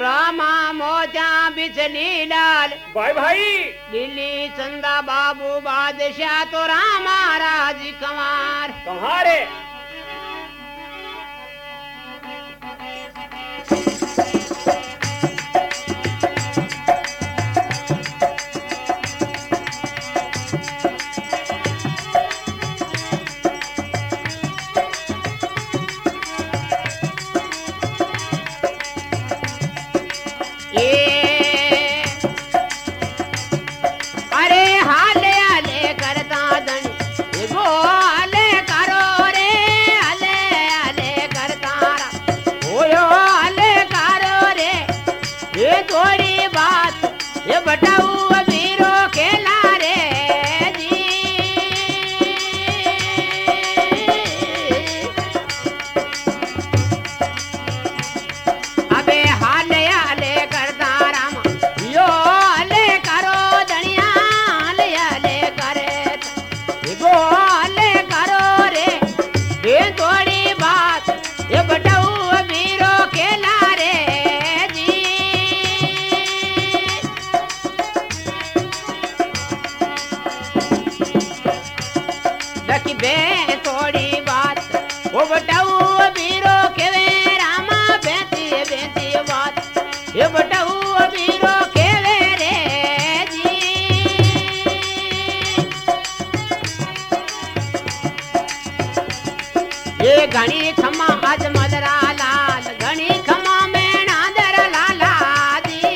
रामा मोजा बिचली लाल भाई भाई दिल्ली चंदा बाबू बादशाह तो रामा राज कुमार तुम्हारे घणी खमा आज मदरा लाल घणी खमा में नादर लाला दी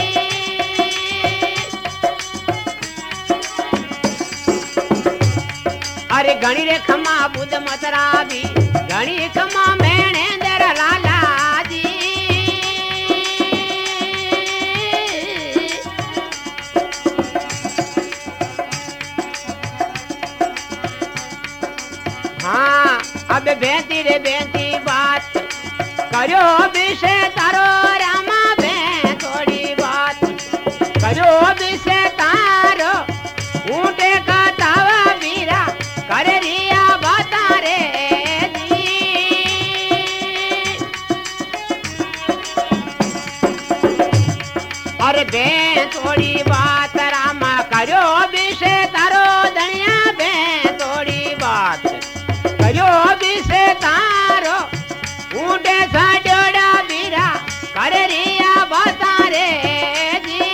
अरे घणी रे खमा बुध मदरा भी घणी खमा में नेंदर लाला दी हाँ अब बेटी रे बेटी बात करो विषय तारो रामा बे थोड़ी बात करो विषय तारो ऊँटे का तावा बीरा करे रिया बाता रे दी अरे बे थोड़ी बात रामा करो विषय तारो धनिया बे थोड़ी बात करो विषय तारो ऊँटे साडोड़ा बीरा करे रिया बाता रे जी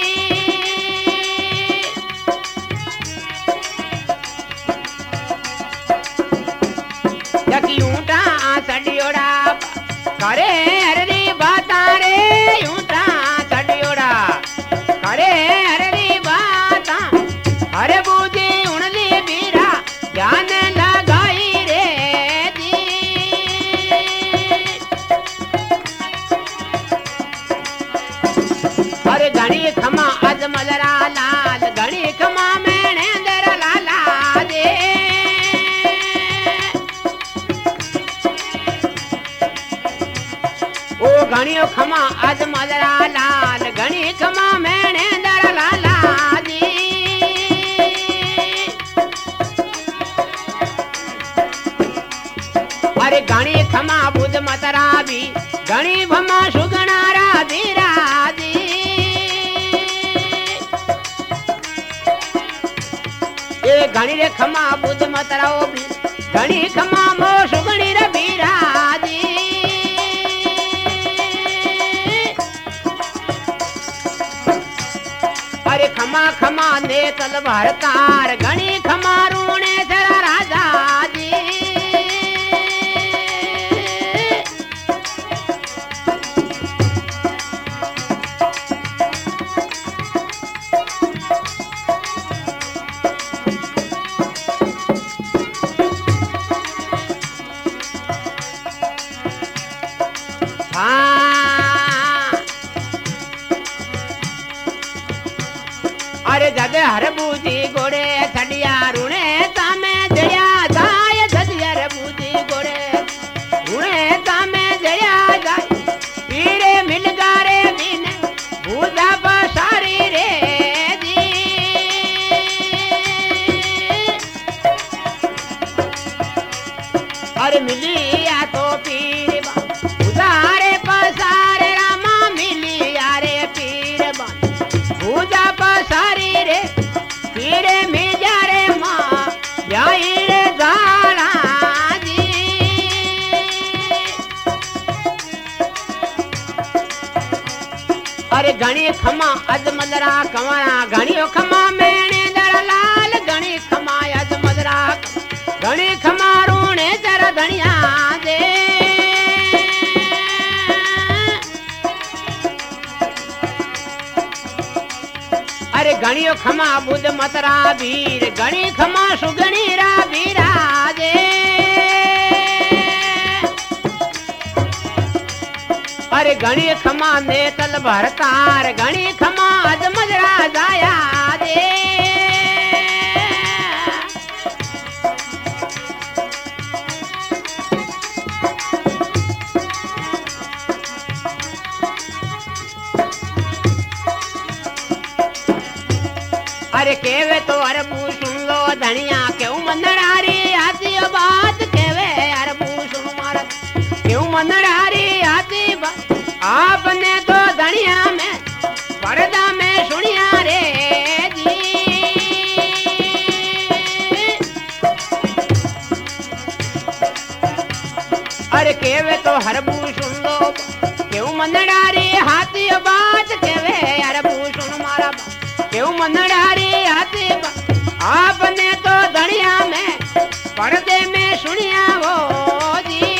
जकी ऊँटा साडोड़ा करे हरी बाता रे ऊँटा साडोड़ा करे हरी बाता अरे बूझी उणली बीरा ज्ञान लगाई रे अरे घणी खमा आज मलरा लाल घणी खमा में नेंदर लाला दे ओ घणी खमा आज मलरा लाल घणी खमा में नेंदर लाला दी अरे घणी खमा बुध मतरा भी घणी भमा सुगणारा धीरा दी ए घणी रे खमा बुध मतराओ भी घणी खमा मो सुगणी रे बीरा दी अरे खमा खमा ने तलवार तार घणी खमा रूणे जरा राजा दी अरे जद हर बूजी गोड़े छड़िया रूणे तामे जया जाय जदिया रे बूजी गोड़े रूणे तामे जया जाय पीरे मिल गारे बिन बूजा बसारी रे दी अरे मिलिया तो पीर बा उदारे पसारे रामा मिलिया घणी खमा अज मदरा कंवरा घणियो खमा मेणे दर लाल घणी खमा अज मदरा घणी खमा रूणे दर धनिया दे अरे घणियो खमा बुध मतरा वीर घणी खमा सुगणी रा वीरा दे अरे घणी खमा नेतल भरतार घणी खमा अज मजरा जाया दे अरे केवे तो अरबू सुन लो धनिया क्यों मनडारी आती बात केवे अरबू सुन मारा क्यों मनडारी आती बात आपने तो धनिया में पर्दा में सुनिया रे जी अरे केवे तो हरबू सुन लो क्यों मनडारी हाथी बात केवे अरबू सुन मारा क्यों मनडारी आती आपने तो धनिया में पर्दे में सुनिया वो जी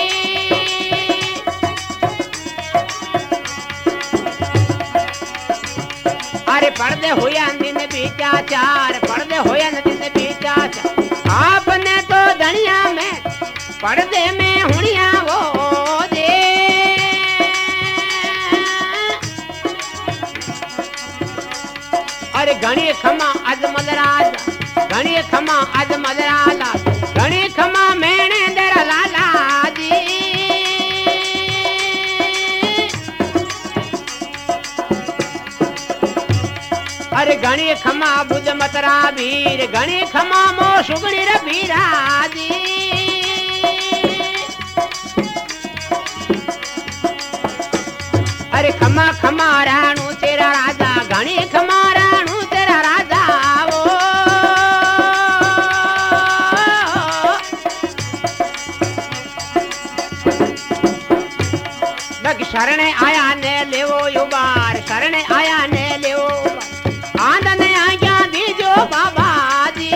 अरे पर्दे होया दिन बीचा चार पर्दे होया दिन बीचा चार आपने तो धनिया में पर्दे में हुनिया वो दे अरे घणी खमा अज मदराज घणी खमा अज मदराला घणी खमा मेणे दर लाला जी अरे घणी खमा बुध मतरा वीर घणी खमा मो सुगणी रे वीरा जी अरे खमा खमा राणू तेरा राजा घणी खमा राणू तेरा राजा वो लग शरणे आया ने लेवो युबार शरणे आया ने लेवो आनंद आज्ञा दीजो बाबा जी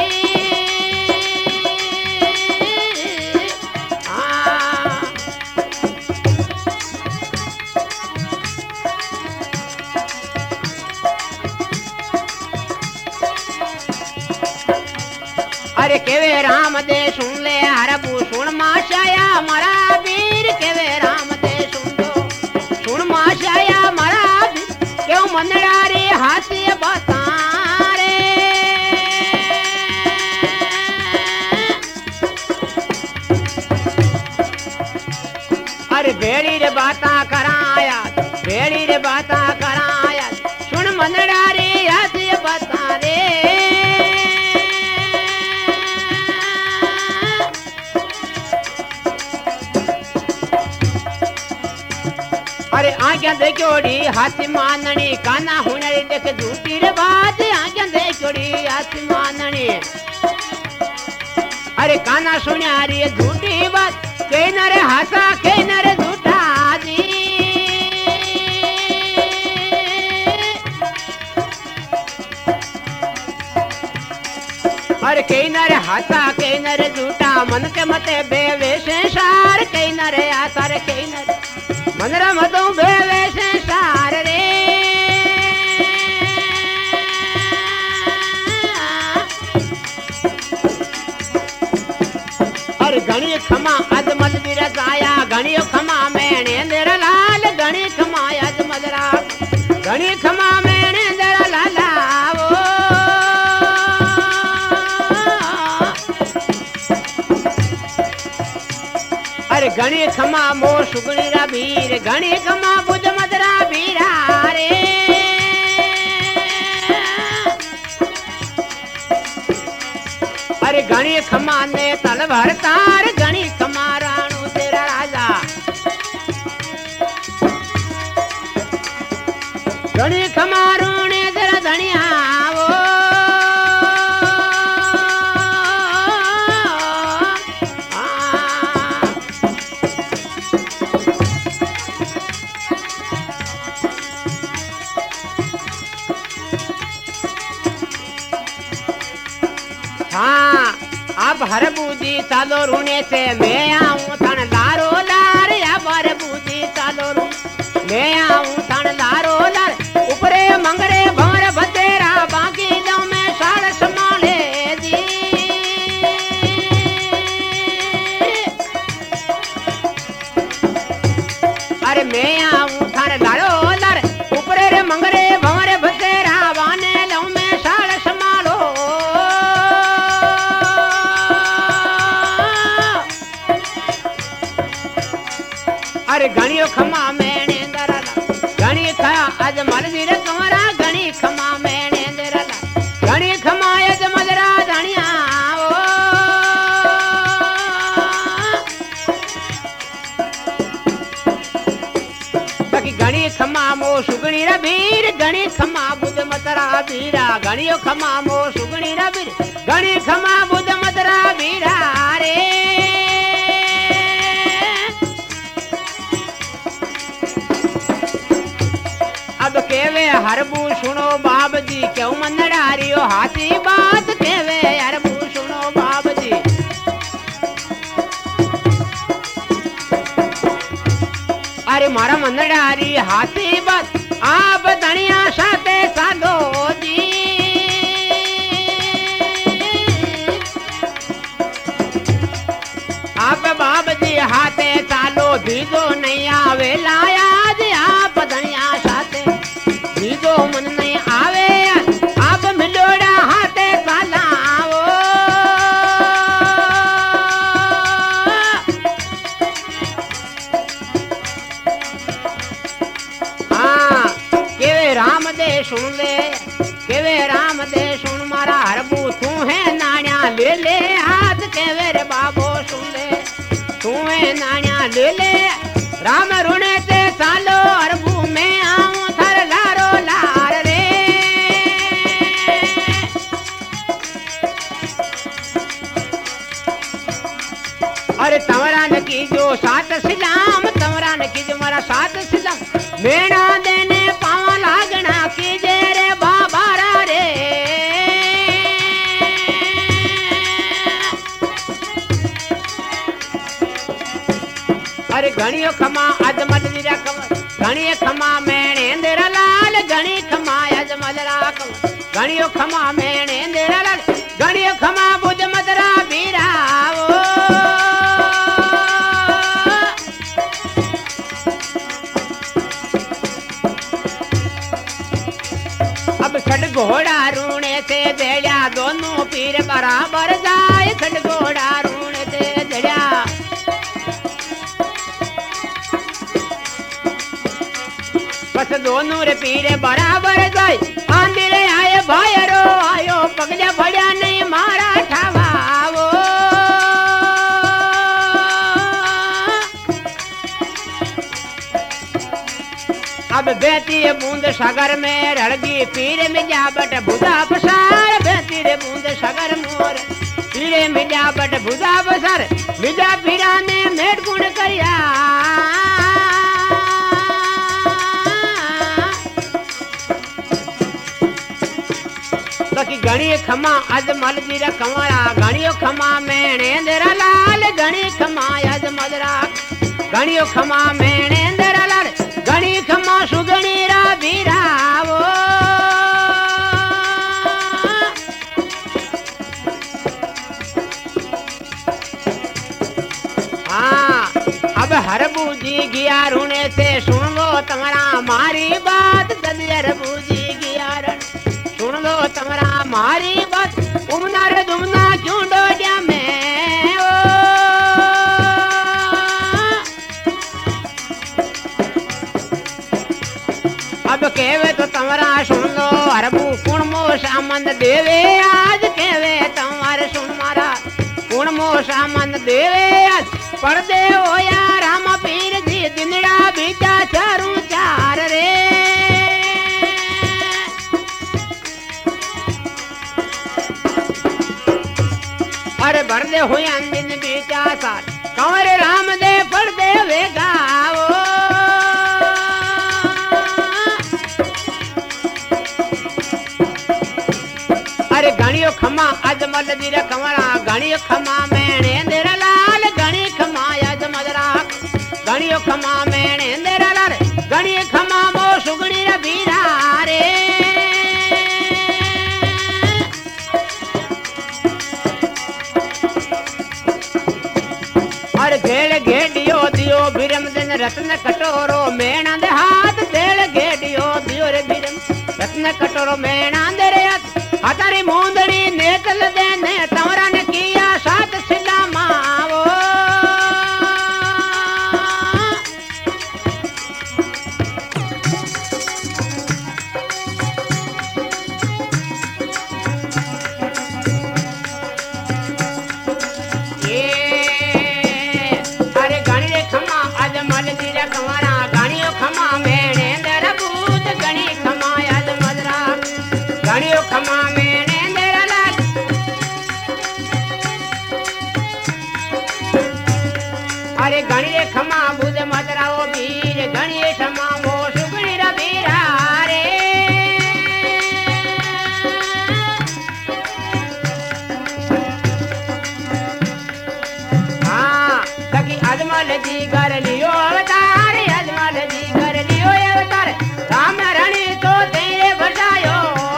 अरे केवे राम दे सुन ले हरबू सुन माशाया मरा वीर केवे राम दे सुन दो सुन माशाया मरा वीर क्यों मनडारी हाथी बतारे अरे बेड़ी रे बाता कराया बेड़ी रे बाता कराया सुन मनडारी हाथी बता रे अरे आज्ञा देखोड़ी हाथी माननी काना हुनरी देख झूठी रे बात आज्ञा देखोड़ी हाथी माननी अरे काना सुनियारी झूठी बात के न रे हासा के न रे झूठा जी अरे के न रे हासा के न रे झूठा मन के मते बेवे संसार के न रे आसा रे के न रे मनरा मतो बेवे संसार रे अरे घणी खमा अज मल बिरसाया घणी खमा मेणे दर लाल घणी खमा अज मदरा घणी खमा मेणे दर लाला वो अरे घणी खमा मो सुगणी रा वीर घणी खमा बुध मदरा वीरा रे अरे घणी खमा ने तल भरतार घणी खमा राणू तेरा राजा घणी खमा रूणे तेरा धनिया वो हाँ अब हर बूजी चालो रूने से मैं आऊं थन लारो लार अब हर बूजी चालो रू मैं आऊं थन लारो लार ऊपरे मंगरे भंवर भतेरा बाकी दम में साड़ संभाले जी अरे मैं आऊं थन लारो लार ऊपरे रे मंगरे भंवर भतेरा वाने लऊ में साड़ संभालो अरे घणियो खमा मेणे दरला घणी खा अज मलदी रे कमरा घणी खमा मेणे दरला घणी खमा अज मदरा धनिया ओ ताकि घणी खमा मो सुगणी रे वीर घणी खमा बुध मतरा वीरा घणियो खमा मो सुगणी रे वीर घणी खमा बुध मतरा वीरा रे अब केवे हरबू सुनो बाब जी क्यों मनडारियो हाथी बात केवे हरबू सुनो बाब जी अरे मारा मनडारी हाथी बात आप धनिया साथे साधो जी आप बाब जी हाथे चालो भीजो नहीं आवे लाया जी आप धनिया साथे भीजो मन नहीं आवे आप मिलोड़ा हाथे चालाओ हाँ केवे राम दे सुन ले केवे राम दे सुन मारा हरबू तू है नानिया ले ले हाथ केवे रे बाबो सुन ले तू है नानिया ले ले राम रुणे ते चालो हरबू में आऊं थर लारो लार रे अरे तमरा न की जो सात सिलाम तमरा न की जो मारा सात सिलाम मेणा देने पावा लागना की जे रे बाबारा रे अरे घणियो खमा अजमल वीरा कमर घणी खमा मेणे अंधेरा लाल घणी खमा अजमल राकम घणियो खमा मेणे अंधेरा लाल घणियो खमा बुध मदरा वीरा ओ अब खड घोड़ा रूणे से जड़िया दोनों पीर बराबर जाए खड घोड़ा रूणे से जड़िया बस दोनों रे पीरे बराबर जाए आंधीरे आए भाईरो आयो पगला भड़िया नहीं मारा ठावाओ अब बेटी बूंद सागर में रड़गी पीरे मिला बट बुधा पसार बेटी रे बूंद सागर मोर पीरे मिला बट बुधा पसार मिला पीरा ने मेट गुण करिया कि घणी खमा अजमल जी रा कंवरा घणियो खमा मेणे अंधेरा लाल घणी खमा अजमल रा घणियो खमा मेणे अंधेरा लाल घणी खमा सुगणी रा वीरावो हाँ अब हरबू जी गिया रूने से सुन लो तुम्हारा मारी बात जल्दी हरबू जी गिया सुन लो तुम्हारा मारी बात उमना रे दुमना क्यों डोडिया में ओ अब केवे तो तुम्हारा सुन लो हरबू कुण मोसा मन देवे आज केवे तुम्हारे सुन मारा कुण मोसा मन देवे आज पढ़ दे ओ या राम पीर जी दिनड़ा बीचा चारू चार रे अरे भर दे हुई दिन बीचा साल कंवर राम दे पढ़ दे वे गाओ अरे घणियो खमा अजमल जी रे कंवरा घणी खमा मेणे तेरा लाल घणी खमा अजमल रा घणी खमा मेणे तेरा लाल घणी खमा मो सुगणी रे बीरा रे और घेड़ घेडियो दियो बिरम दिन रत्न कटोरो मेणा दे हाथ घेड़ घेडियो दियो रे बिरम रत्न कटोरो मेणा दे रे हतारी मूंदड़ी नेकल देने तवरा ने किया सात सिला मावो ये अरे गणी खमा अजमल जी रे कंवरा गणी खमा मेणे दर भूत गणी खमा अजमल रा गणी खमा मेणे दर लाल अरे गणी खमा भूत मदरा ओ वीर गणी क्षमा मो सुगणी रा वीरा रे अजमल जी घर लियो अवतार अजमल जी घर लियो अवतार राम रणि तो तेरे बजायो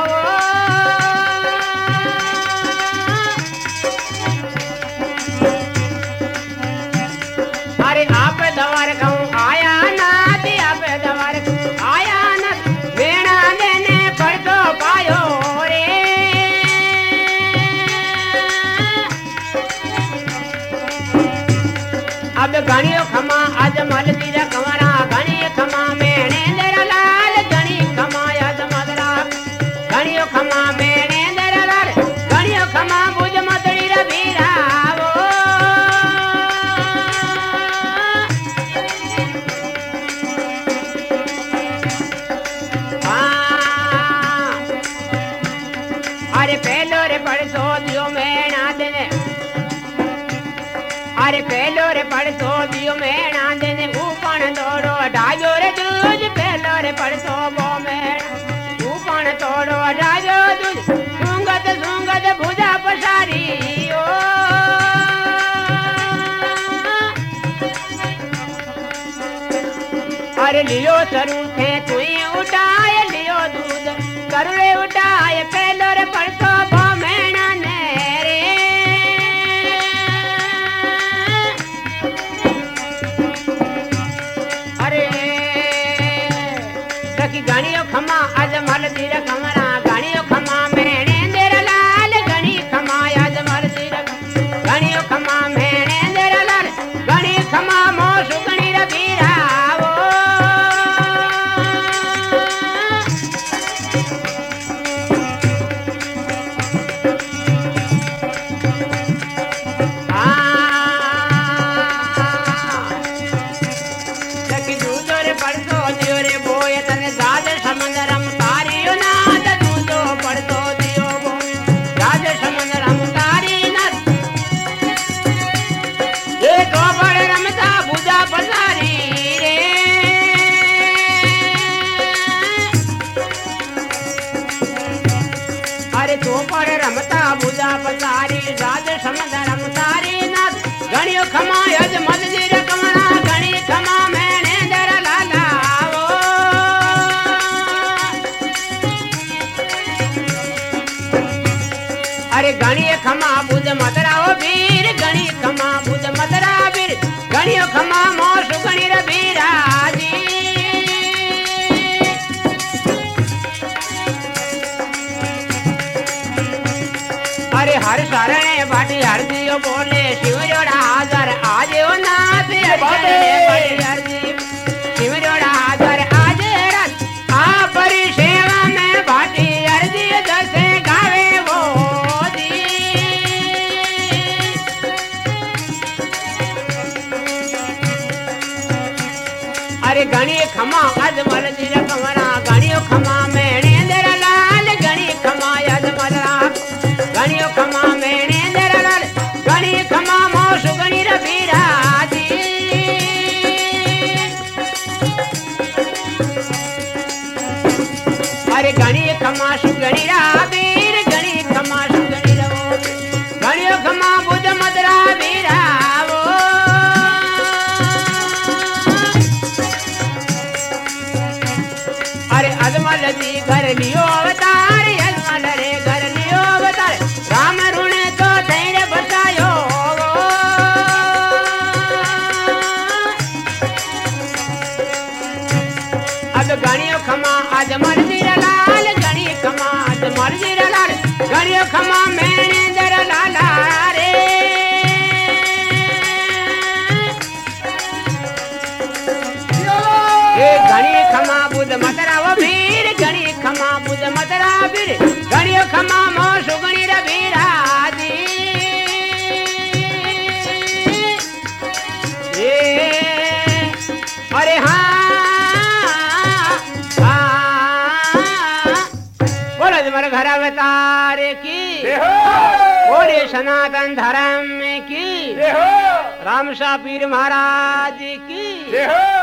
अरे आप दवार कहूँ आया नाथ आप दवार आया नाथ वेणा देने पर तो पायो रे अब गणियो खमा अजमल जी रे कंवरा गणी खमा मेणे तेरा लाल गणी खमा अजमल रा गणियो खमा मेणे तेरा लाल गणियो खमा बुझ मतड़ी रे बीरा वो अरे पहलो रे पड़सो दियो मेणा देने अरे पहलो रे पड़सो दियो मेणा देने ऊपण तोड़ो डाजो रे दूज पहलो रे पड़सो वो मेणा ऊपण तोड़ो डाजो दूज सुंगत भुजा पसारी ओ अरे लियो सरू थे तुई उठाए लियो दूध करुड़े उठाए पहलो रे पड़सो वो मेणा ने रे गणियो खमा अजमल जी रे कंवरा गणियो खमा मेणे तेरा लाल गणी खमा अजमल जी रे गणियो खमा मेणे तेरा लाल गणी खमा मो सुगणी रे बीरा वो सखी दूधो रे पड़सो दियो रे बोय तने जाज समंदरम तारी नाथ दूधो पड़सो दियो बो जाज समंदरम तारी नाथ ये तो बड़ रमता बुझा पसारी रे अरे तो बड़ रमता बुझा पसारी जाज समंदरम तारी नाथ गणियो खमा अजमल जी रे कंवरा गणी खमा मेणे तेरा लाला वो अरे गणी खमा बुध मदरा ओ वीर गणी खमा बुध मदरा वीर गणियो खमा मो सुगणी रे बीरा जी अरे हर शरणे बाटी हर दियो बोले शिव जोड़ा हाजर आज ओ नाथ हर शिव जोड़ा हाजर आज रथ आ परी सेवा में बाटी हर दियो दसे गावे वो दी अरे गणी खमा अजमल जी रे कंवरा गणियो खमा मेणे तेरा लाल गणी खमा अजमल रा गणियो खमा मेणे तेरा लाल गणी खमा मो सुगणी रे बीरा जी अरे गणी खमा सुगणी रा बीर गणी खमा सुगणी घड़ियो खमा मैंने दर लाला रे ये घड़ी खमा बुध मतरा वो वीर घड़ी खमा बुध मतरा वीर घड़ियो खमा मो सुगणी रे वीराजी ये अरे हाँ बोलो तुम्हारे घर अवतार की बोले सनातन धर्म की रामसा पीर महाराज की